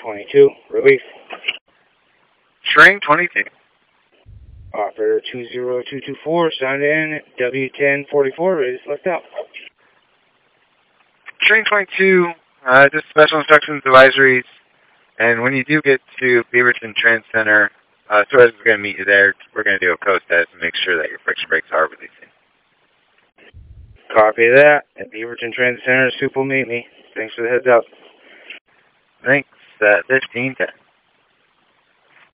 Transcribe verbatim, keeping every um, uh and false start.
twenty-two, relief. Train twenty-two. Operator two zero two two four, sound in, W ten forty-four, ready to select out. Train twenty-two, uh, just special instructions, advisories, and when you do get to Beaverton Trans Center, uh, Suarez is going to meet you there. We're going to do a coast test and make sure that your friction brakes are releasing. Copy that. At Beaverton Trans Center, Soup will meet me. Thanks for the heads up. Thanks. Uh, fifteen ten.